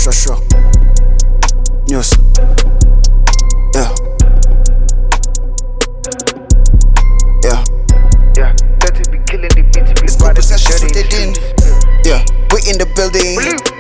for sure. News. Yeah. Yeah. Yeah, dirty be killing the beats. It's good possession, so they didn't. Yeah, we in the building.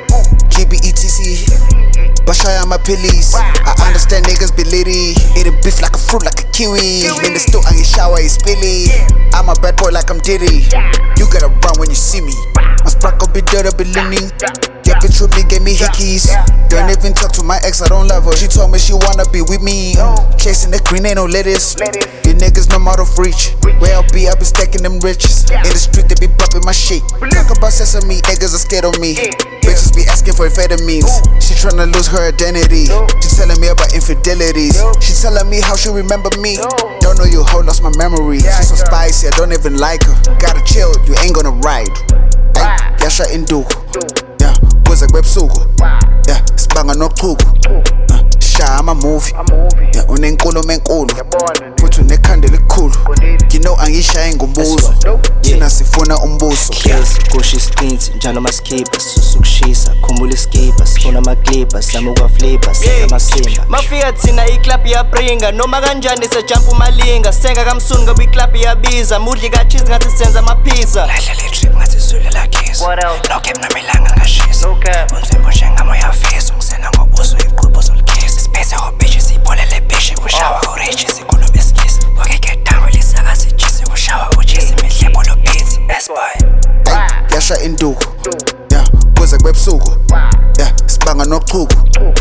GBETC. Bashaya my pillies. I understand niggas be litty. Eating beef like a fruit, like a kiwi. In the stew, I get shower, it's spilly. I'm a bad boy like I'm Diddy. You gotta run when you see me. My spark up be dirty, be leaning. Your bitch with me gave me hickeys. Don't even talk to my ex, I don't love her. She told me she wanna be with me. Chasing the green, ain't no lettuce. You niggas no out of reach. Where I'll be stacking them riches. In the street, they be bumping my shit. Talk about sesame, niggas are scared of me. Bitches be asking for amphetamines. She tryna lose her identity. She telling me about infidelities. She telling me how she remember me. Don't know you hoe, lost my memory. She so spicy, I don't even like her. Gotta chill, you ain't gonna ride. Ay, yasha induku. Yeah, kuze kwebusuku. Yeah, sibanga nochuku. Shaya ama-movie. Yeah, unenkulumo enkulu. Futhi unekhanda elikhulu. You know angishayi ngombuzo. Thina sifuna umbuso. Hlezi kusho istinti njalo maskipha susu kushisa khumbula iskipha sifuna amaklipha sama ukwaflipa senza amasimba mafika thina iclub iyabringa noma kanjani sejump umalinga senga kamsuni ngoba iclub iyabiza mudli kacheese ngathi senza amapizza lahle le trip ngathi sule la kiss no game namelanga ngashisa unzimbo njengamoya fisa ungisena ngobuso iqhubo zolkisi space ho bitches ipolele bishi kushawa orange sikhulu beskisi wake get down with isaka sijisi kushawa ujisi mihlebo lo beats boy yasha induku. Yeah, kuze kwebusuku. Yeah, sibanga nochuku.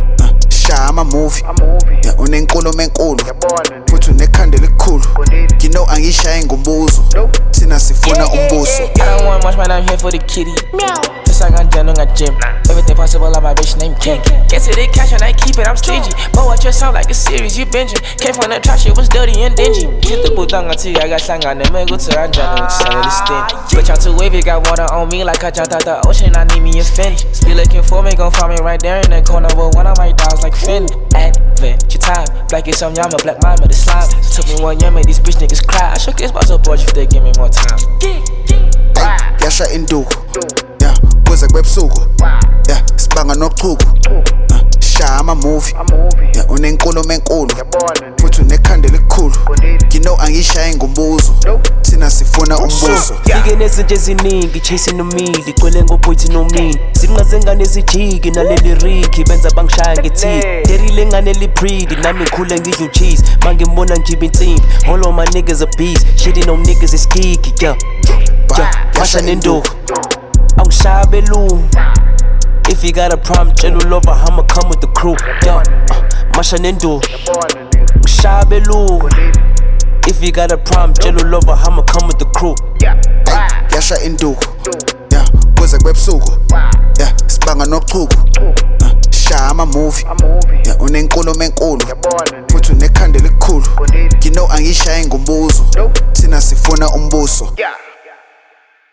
Shaya ama-movie. Yeah, unenkulumo enkulu. Futhi unekhanda elikhulu. You know angishayi ngombuzo. Thina sifuna umbuso. I don't want much, man, I'm here for the kitty. Just like I'm done on a gym. Everything possible, I'm my bitch named Kim. Guess it ain't cash and I keep it, I'm stingy. But watch your sound like a series, you binging. Came from the trash, it was dirty and dingy. Hit the boot on tea, I got sang on the go to Ranjana, son of the stin. Bitch, I'm too wavy, got water on me like I jumped out the ocean, I need me a fin. Be looking for me, gon' find me right there in the corner with one of my dogs like Finn. Adventure time, black is some yama, black mama, the slime. Took me 1 year, made these bitch niggas cry. I shook this boss up, boy, if they give me more time. Yasha induku. Yeah, kuze kwebusuku. Yeah, sibanga nochuku. Shaya ama-movie. Yeah, unenkulumo enkulu. Futhi unekhanda elikhulu. You know angishayi ngombuzo. Thina sifuna umbuso. Fike nezinto eziningi chasing nomili kwele ngopoithi nomini zinqazengane ezijiki naleli riki benza bangishaya ngethi derile ngane libreed nami ngikhule ngidla cheese mangibona ngibe insimbi all of my niggas a beast shitting on niggas is kiki yeah Masha nenduku angishaya belungu if you got a problem tell lover I'ma come with the crew yeah Masha nenduku angishaya belungu if you got a problem, jello lover, I'ma come with the crew. Yasha induku. Yeah, kuze kwebusuku. Yeah, sibanga nochuku. Shaya ama-movie. Yeah, unenkulumo enkulu. Futhi unekhanda elikhulu. You know angishayi ngombuzo. Thina sifuna umbuso.